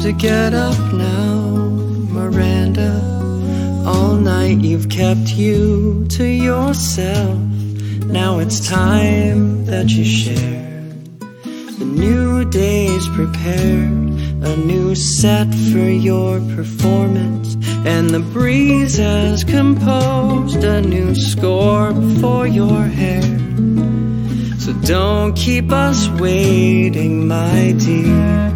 to get up now, Miranda. All night you've kept you to yourself. Now it's time that you share. The new day's prepared, a new set for your performance, and the breeze has composed a new score for your hair. So don't keep us waiting, my dear.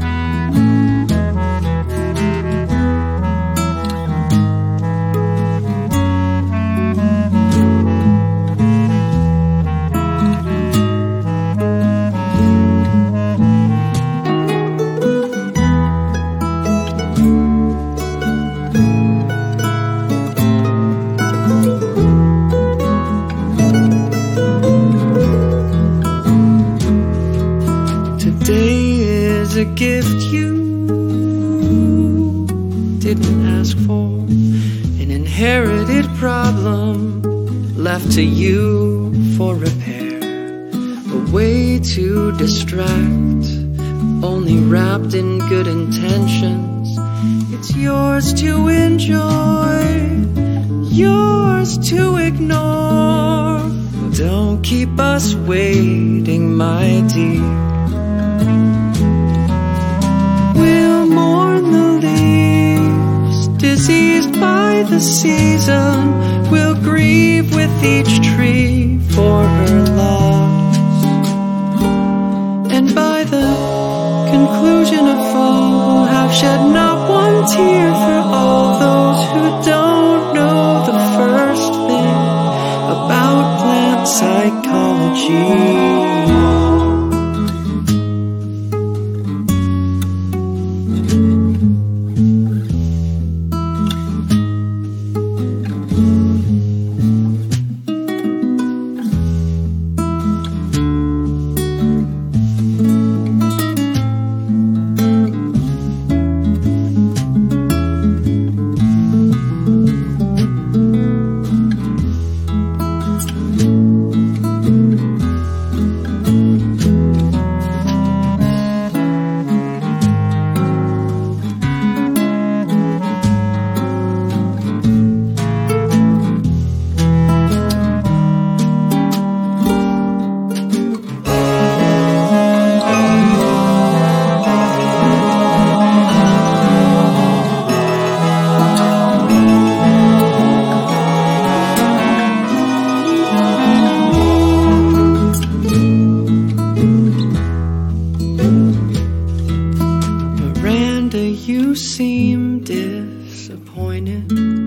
Today is a gift you didn't ask for, an inherited problem left to you for repair, a way to distract, only wrapped in good intentions. It's yours to enjoy, yours to ignore. Don't keep us waiting, my dear. We'll mourn the leaves, diseased by the season. We'll grieve with each tree for her loss. And by the conclusion of fall, we'll have shed not one tear for all those who don't know the first thing about plant psychology. You seem disappointed.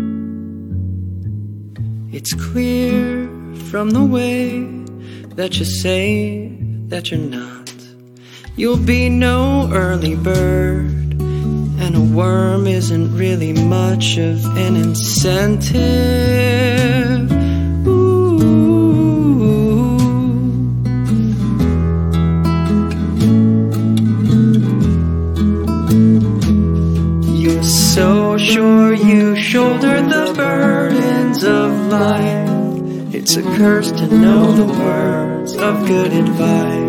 It's clear from the way that you say that you're not. You'll be no early bird, and a worm isn't really much of an incentive. So sure you shoulder the burdens of life. It's a curse to know the words of good advice.